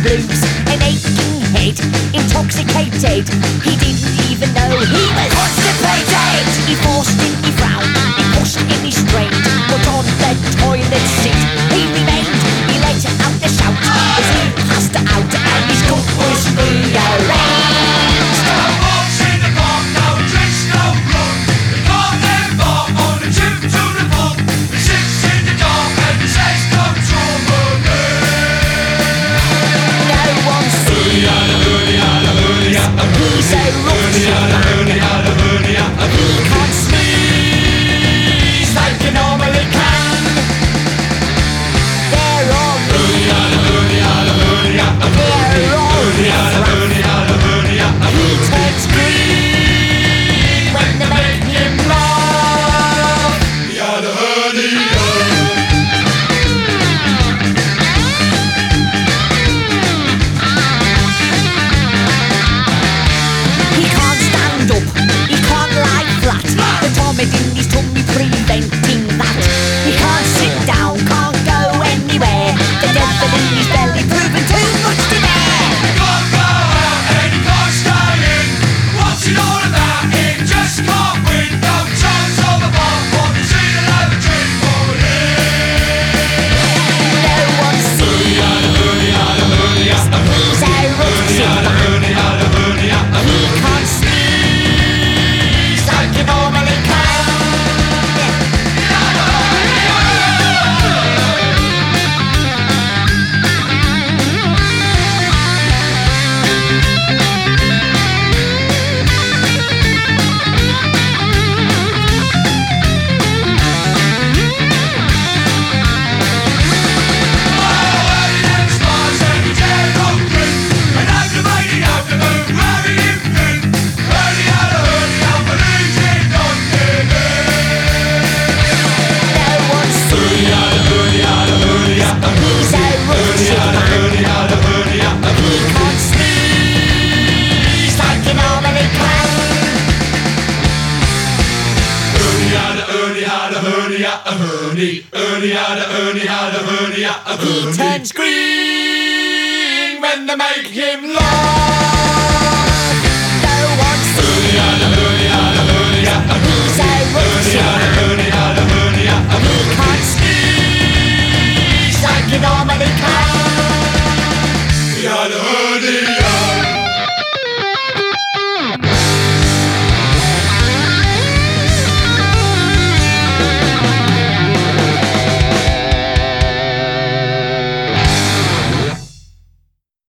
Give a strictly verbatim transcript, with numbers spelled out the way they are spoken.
blues, an aching head, intoxicated. He didn't even know he was constipated. He forced in, he frowned, he pushed in, he strained, but on the toilet seat he remained. He let out a shout as he passed out, and his gut was rearranged. He's a rupture man. He can't sneeze like you normally can. They're all They're all He turns green when they make him laugh. In his tummy preventing that. He can't sit down, can't go anywhere. The devil in his belly proving too much to bear. He can't go out and he can't stay in. What's it all about? He just can't win. No chance of a bomb. Want to see the love of dream for him. No one sees. He's a rupture man. He can't sneeze like you normally can. He turns green when they make him laugh. No one sees. He's a rupture man. He can't sneeze like you normally can.